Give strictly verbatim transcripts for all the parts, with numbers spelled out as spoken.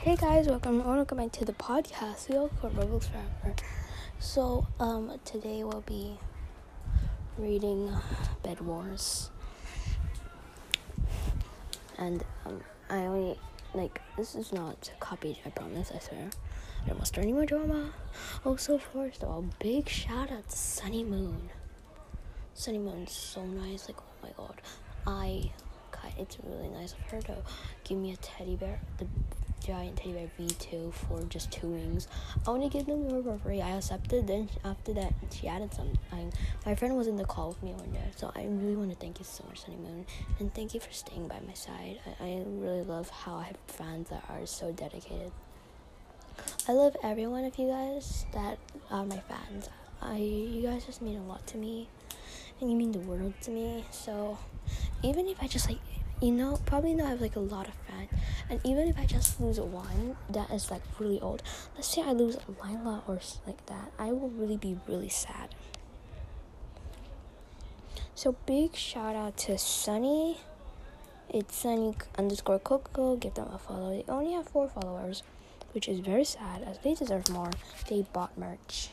Hey guys, welcome welcome back to the podcast. We all for Roblox Forever. So um today we'll be reading Bed Wars. And um I only like this is not copied, I promise, I swear. I don't want to start any more drama. Also, first of all, big shout out to Sunny Moon. Sunny Moon's so nice, like oh my god. I it's really nice of her to give me a teddy bear, the giant teddy bear V two for just two wings. I want to give them for free. I accepted. Then after that, she added some. I, my friend was in the call with me one day, so I really want to thank you so much, Sunny Moon, and thank you for staying by my side. I, I really love how I have fans that are so dedicated. I love every one of you guys that are my fans. I you guys just mean a lot to me, and you mean the world to me. So even if I just like. You know, probably now I have like a lot of fans, and even if I just lose one that is like really old, let's say I lose Lila or like that, I will really be really sad. So big shout out to Sunny. It's Sunny underscore Coco. Give them a follow. They only have four followers, which is very sad as they deserve more. They bought merch.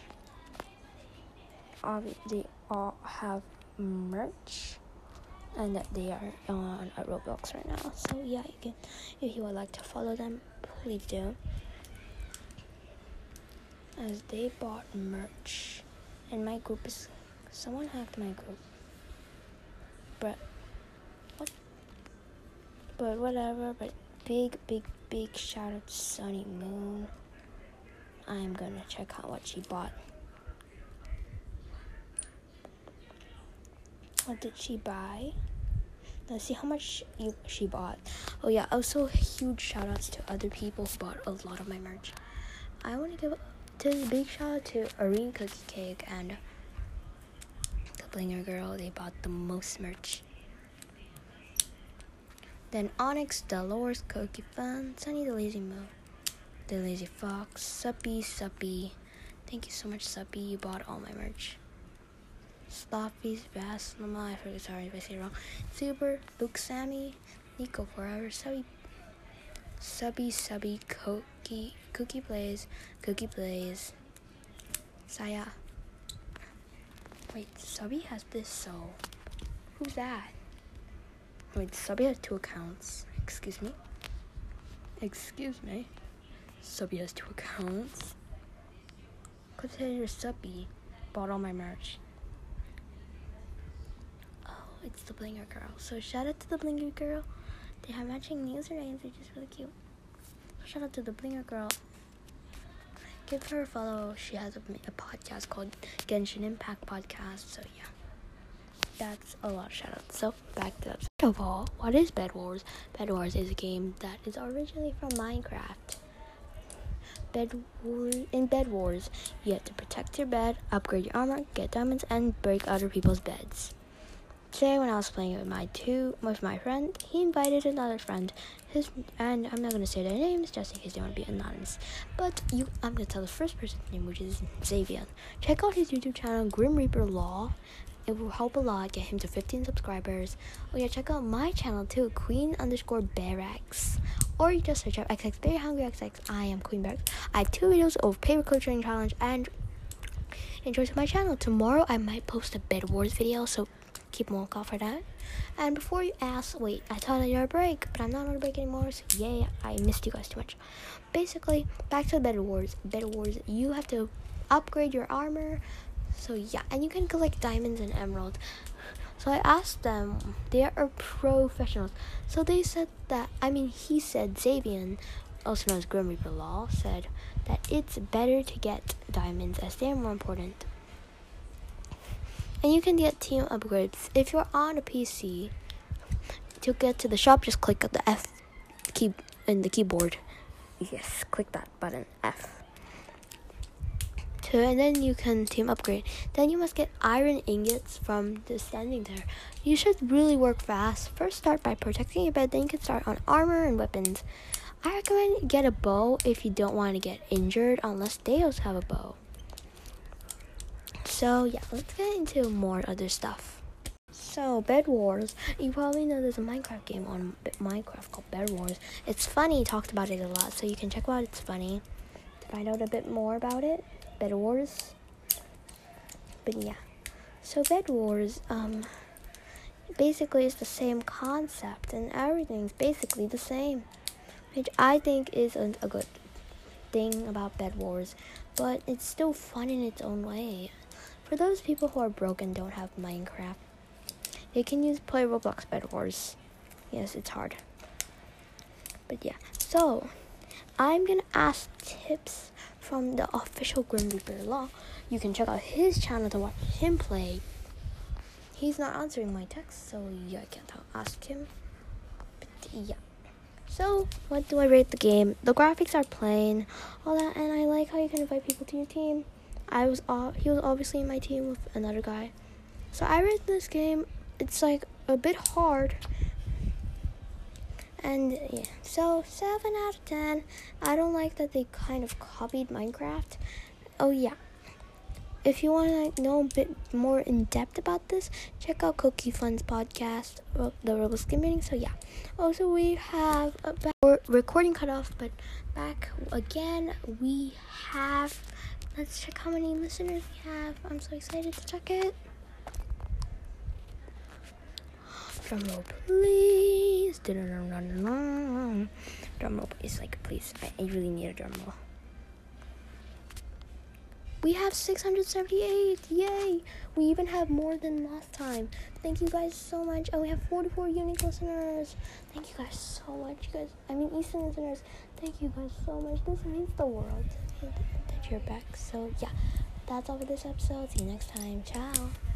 Um, they all have merch. And that they are on a Roblox right now. So yeah, you can, if you would like to follow them, please do. As they bought merch, and my group is someone hacked my group. But what? But whatever. But big, big, big shout out to Sunny Moon. I am gonna check out what she bought. What did she buy? Let's see how much you, she bought. Oh yeah, also huge shout outs to other people who bought a lot of my merch. I want to give a big shout out to Arene Cookie Cake and the Blinger Girl. They bought the most merch. Then Onyx, Dolores, Cookie Fun, Sunny the Lazy Mo, the Lazy Fox, Suppy, Suppy. Thank you so much, Suppy. You bought all my merch. Sloppies, Bass, Lama, I forget, sorry if I say it wrong. Super, Luke, Sammy, Nico Forever, Subby, Subby, Subby, Cookie, Cookie Plays, Cookie Plays, Saya. Wait, Subby has this, so who's that? Wait, Subby has two accounts. Excuse me? Excuse me? Subby has two accounts? Consider Subby bought all my merch. It's the Blinger Girl. So shout out to the Blinger Girl. They have matching usernames, which is really cute. So shout out to the Blinger Girl. Give her a follow. She has a, a podcast called Genshin Impact Podcast. So yeah, that's a lot of shout outs. So back to that. First of all, what is Bed Wars? Bed Wars is a game that is originally from Minecraft. Bed Wars. In Bed Wars, you have to protect your bed, upgrade your armor, get diamonds, and break other people's beds. Today, when I was playing with my two with my friend, he invited another friend. His and I'm not gonna say their names just in case they want to be anonymous. But you, I'm gonna tell the first person's name, which is Xavier. Check out his YouTube channel, Grim Reaper Law. It will help a lot get him to fifteen subscribers. Oh yeah, check out my channel too, Queen underscore Barracks. Or you just search up X X Very Hungry X X. I am Queen Barracks. I have two videos of paper clip training challenge and enjoy to my channel. Tomorrow I might post a Bed Wars video, so keep a lookout for that. And before you ask, wait, I thought I had a break, but I'm not on a break anymore, so yay, I missed you guys too much. Basically, back to Bed Wars. Bed Wars, you have to upgrade your armor, so yeah, and you can collect diamonds and emeralds. So I asked them, they are professionals, so they said that, I mean, he said, Xavier, also known as Grim Reaper Law, said that it's better to get diamonds as they are more important. And you can get team upgrades. If you're on a P C, to get to the shop, just click the F key in the keyboard. Yes, click that button, F. To, and then you can team upgrade. Then you must get iron ingots from the standing there. You should really work fast. First start by protecting your bed, then you can start on armor and weapons. I recommend get a bow if you don't want to get injured, unless they also have a bow. So yeah, let's get into more other stuff. So So, Bed Wars. You probably know there's a Minecraft game on Minecraft called Bed Wars. It's funny. Talked about it a lot, so you can check out. It's funny to find out a bit more about it. Bed Wars. But yeah, so Bed Wars. Um, basically, it's the same concept, and everything's basically the same, which I think is a, a good thing about Bed Wars. But it's still fun in its own way. For those people who are broke and don't have Minecraft, they can use play Roblox Bed Wars. Yes, it's hard. But yeah, so I'm gonna ask tips from the official Grim Reaper Law. You can check out his channel to watch him play. He's not answering my text, so yeah, I can't ask him. But yeah. So, what do I rate the game? The graphics are plain, all that, and I like how you can invite people to your team. I was uh, he was obviously in my team with another guy. So I rate this game, it's like a bit hard. And yeah, so seven out of ten. I don't like that they kind of copied Minecraft. Oh yeah. If you want to like, know a bit more in depth about this, check out Cookie Fun's podcast, the Roblox Game Meeting. So yeah. Also, we have a back recording cut off, but back again. We have. Let's check how many listeners we have. I'm so excited to check it. Drum roll, please. Drum roll, please. Like, please. I, I really need a drum roll. We have six hundred seventy-eight. Yay. We even have more than last time. Thank you guys so much. And we have forty-four unique listeners. Thank you guys so much. You guys, I mean, Eastern listeners. Thank you guys so much. This means the world that you're back. So, yeah. That's all for this episode. See you next time. Ciao.